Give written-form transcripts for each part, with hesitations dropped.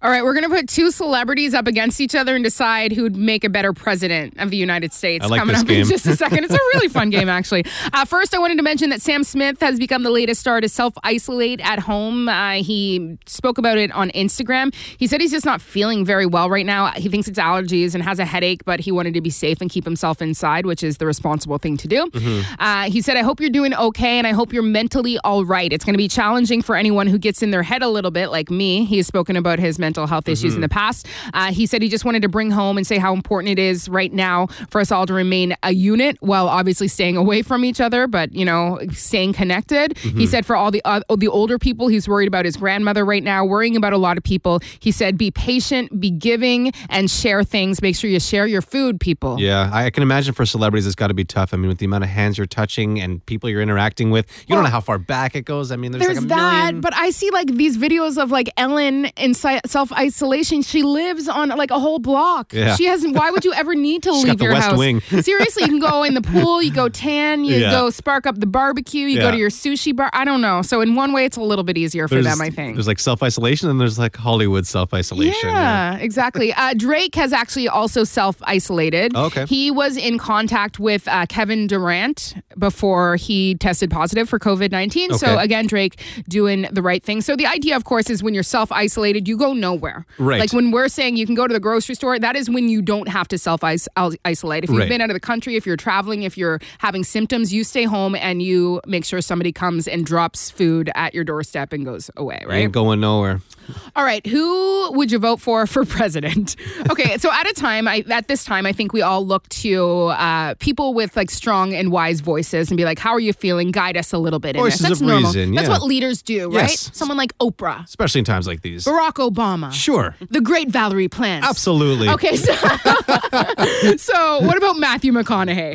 All right, we're going to put two celebrities up against each other and decide who'd make a better president of the United States. I like Coming this up game. in just a second. It's a really fun game, actually. First, I wanted to mention that Sam Smith has become the latest star to self-isolate at home. He spoke about it on Instagram. He said he's just not feeling very well right now. He thinks it's allergies and has a headache, but he wanted to be safe and keep himself inside, which is the responsible thing to do. He said, I hope you're doing okay, and I hope you're mentally all right. It's going to be challenging for anyone who gets in their head a little bit, like me. He has spoken about his mental health issues in the past. He said he just wanted to bring home and say how important it is right now for us all to remain a unit while obviously staying away from each other, but, you know, staying connected. He said for all the older people, he's worried about his grandmother right now, worrying about a lot of people. He said, be patient, be giving, and share things. Make sure you share your food, people. Yeah, I can imagine for celebrities, it's got to be tough. I mean, with the amount of hands you're touching and people you're interacting with, you don't know how far back it goes. I mean, there's like a million. But I see like these videos of like Ellen in self-isolation. She lives on like a whole block. Yeah. She hasn't. Why would you ever need to She's leave got the your West house? Wing. Seriously, you can go in the pool, you go tan, you go spark up the barbecue, you go to your sushi bar. I don't know. So in one way, it's a little bit easier for them, I think. There's like self-isolation and there's like Hollywood self-isolation. Yeah, exactly. Drake has actually also self-isolated. Okay. He was in contact with Kevin Durant before he tested positive for COVID-19. So again, Drake doing the right thing. So the idea, of course, is when you're self-isolated, you go nowhere. Right. Like when we're saying you can go to the grocery store, that is when you don't have to self-isolate. If you've been out of the country, if you're traveling, if you're having symptoms, you stay home and you make sure somebody comes and drops food at your doorstep and goes away, right? Ain't going nowhere. All right, who would you vote for president? Okay, so at this time, I think we all look to people with like strong and wise voices and be like, how are you feeling? Guide us a little bit in this. Voices That's of normal. reason, That's yeah. what leaders do, right? Yes. Someone like Oprah, Especially in times like these. Barack Obama, Sure. the great Valerie Plante. Absolutely. Okay, so, so what about Matthew McConaughey?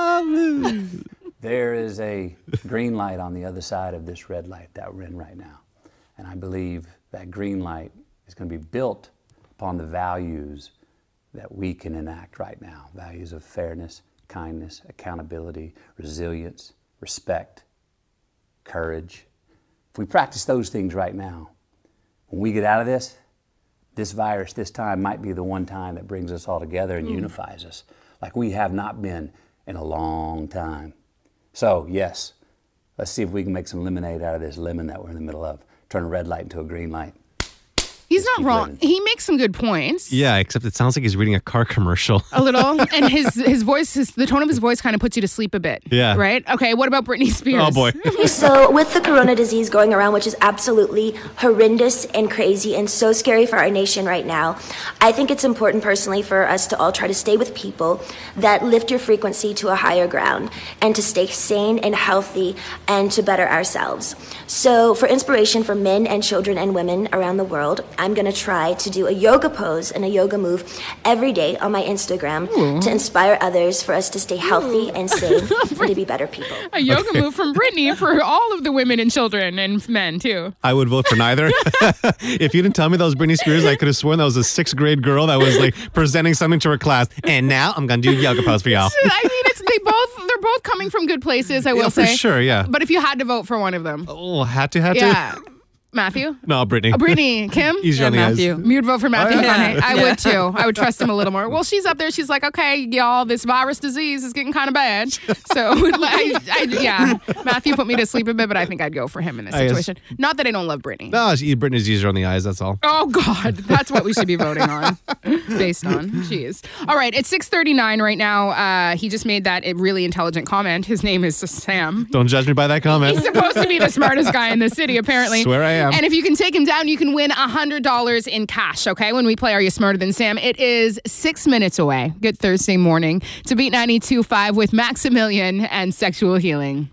There is a green light on the other side of this red light that we're in right now. And I believe that green light is going to be built upon the values that we can enact right now. Values of fairness, kindness, accountability, resilience, respect, courage. If we practice those things right now, when we get out of this virus this time might be the one time that brings us all together and unifies us like we have not been in a long time. So, yes, let's see if we can make some lemonade out of this lemon that we're in the middle of. Turn a red light into a green light. He's not wrong. He makes some good points. Yeah, except it sounds like he's reading a car commercial. A little. And his voice, the tone of his voice kind of puts you to sleep a bit. Yeah. Right? Okay, what about Britney Spears? Oh, boy. So with the corona disease going around, which is absolutely horrendous and crazy and so scary for our nation right now, I think it's important personally for us to all try to stay with people that lift your frequency to a higher ground and to stay sane and healthy and to better ourselves. So for inspiration for men and children and women around the world, I'm going to try to do a yoga pose and a yoga move every day on my Instagram to inspire others for us to stay healthy and sane and to be better people. A yoga move from Britney for all of the women and children and men, too. I would vote for neither. If you didn't tell me that was Britney Spears, I could have sworn that was a 6th grade girl that was like presenting something to her class. And now I'm going to do yoga pose for y'all. I mean, they're both coming from good places, I will for say. sure, yeah. But if you had to vote for one of them. Oh, had to? Yeah. Matthew? No, Britney. Brittany. Kim? Easier on the eyes. Matthew. You'd vote for Matthew McConaughey. I would too. I would trust him a little more. Well, she's up there. She's like, okay, y'all, this virus disease is getting kind of bad. So, yeah, Matthew put me to sleep a bit, but I think I'd go for him in this situation. Not that I don't love Brittany. No, Britney's easier on the eyes, that's all. Oh, God. That's what we should be voting on. Based on. Jeez. All right. It's 6:39 right now. He just made that really intelligent comment. His name is Sam. Don't judge me by that comment. He's supposed to be the smartest guy in the city, apparently. Swear I am. And if you can take him down, you can win $100 in cash, okay? When we play Are You Smarter Than Sam? It is 6 minutes away. Good Thursday morning to beat 92.5 with Maximilian and Sexual Healing.